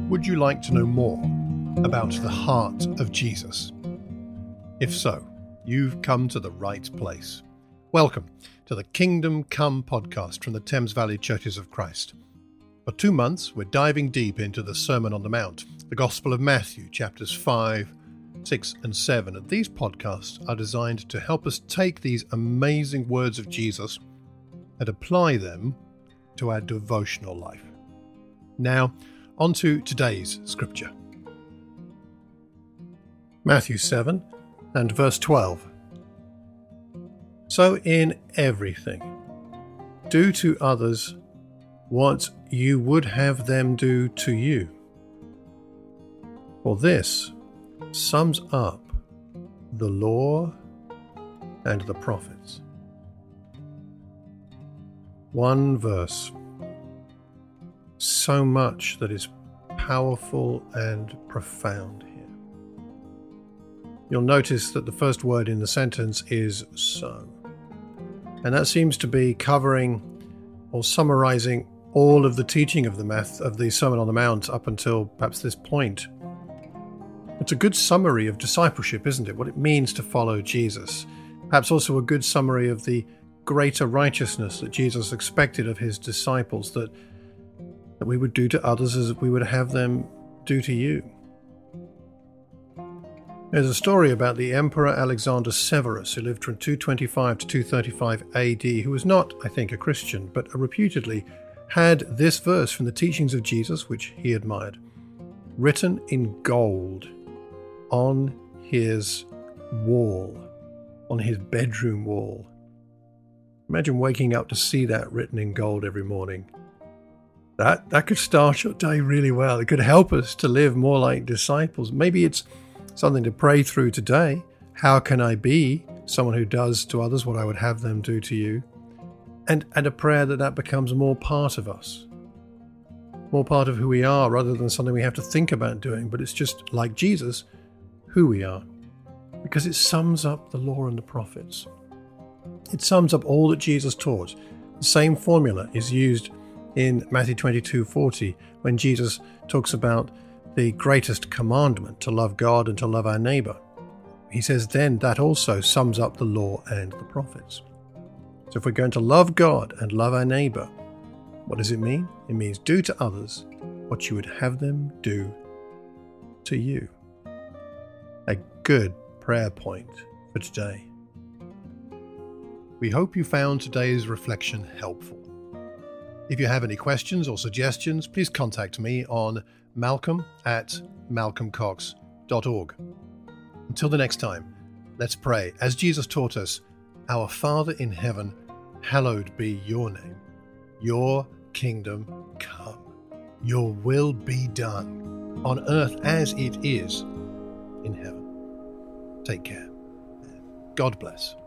Would you like to know more about the heart of Jesus? If so, you've come to the right place. Welcome to the Kingdom Come podcast from the Thames Valley Churches of Christ. For 2 months, we're diving deep into the Sermon on the Mount, the Gospel of Matthew, chapters 5, 6, and 7. And these podcasts are designed to help us take these amazing words of Jesus and apply them to our devotional life. Now, on to today's scripture. Matthew 7 and verse 12. So in everything, do to others what you would have them do to you. For this sums up the law and the prophets. One verse. So much that is powerful and profound here. You'll notice that the first word in the sentence is so. And that seems to be covering or summarizing all of the teaching of the Sermon on the Mount up until perhaps this point. It's a good summary of discipleship, isn't it? What it means to follow Jesus. Perhaps also a good summary of the greater righteousness that Jesus expected of his disciples, that we would do to others as we would have them do to you. There's a story about the Emperor Alexander Severus, who lived from 225 to 235 AD, who was not, I think, a Christian, but reputedly had this verse from the teachings of Jesus, which he admired, written in gold on his wall, on his bedroom wall. Imagine waking up to see that written in gold every morning. That could start your day really well. It could help us to live more like disciples. Maybe it's something to pray through today. How can I be someone who does to others what I would have them do to you? And a prayer that becomes more part of us, more part of who we are, rather than something we have to think about doing, but it's just like Jesus, who we are. Because it sums up the law and the prophets. It sums up all that Jesus taught. The same formula is used in Matthew 22:40, when Jesus talks about the greatest commandment, to love God and to love our neighbor. He says then that also sums up the law and the prophets. So if we're going to love God and love our neighbor, what does it mean? It means do to others what you would have them do to you. A good prayer point for today. We hope you found today's reflection helpful. If you have any questions or suggestions, please contact me on malcolm@malcolmcox.org. Until the next time, let's pray. As Jesus taught us, Our Father in heaven, hallowed be your name. Your kingdom come. Your will be done on earth as it is in heaven. Take care. God bless.